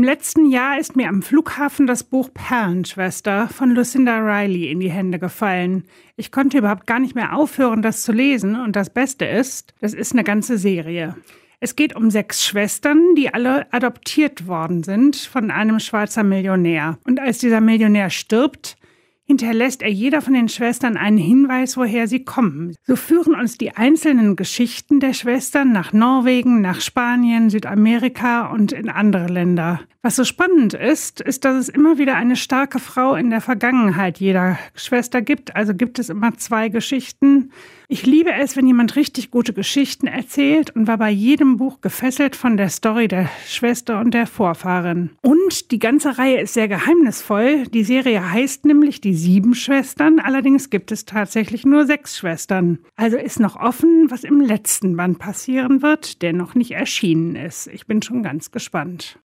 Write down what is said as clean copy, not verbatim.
letzten Jahr ist mir am Flughafen das Buch Perlenschwester von Lucinda Riley in die Hände gefallen. Ich konnte überhaupt gar nicht mehr aufhören, das zu lesen. Und das Beste ist, das ist eine ganze Serie. Es geht um 6 Schwestern, die alle adoptiert worden sind von einem Schweizer Millionär. Und als dieser Millionär stirbt, hinterlässt er jeder von den Schwestern einen Hinweis, woher sie kommen. So führen uns die einzelnen Geschichten der Schwestern nach Norwegen, nach Spanien, Südamerika und in andere Länder. Was so spannend ist, dass es immer wieder eine starke Frau in der Vergangenheit jeder Schwester gibt. Also gibt es immer 2 Geschichten. Ich liebe es, wenn jemand richtig gute Geschichten erzählt und war bei jedem Buch gefesselt von der Story der Schwester und der Vorfahrin. Und die ganze Reihe ist sehr geheimnisvoll. Die Serie heißt nämlich die 7 Schwestern, allerdings gibt es tatsächlich nur 6 Schwestern. Also ist noch offen, was im letzten Band passieren wird, der noch nicht erschienen ist. Ich bin schon ganz gespannt.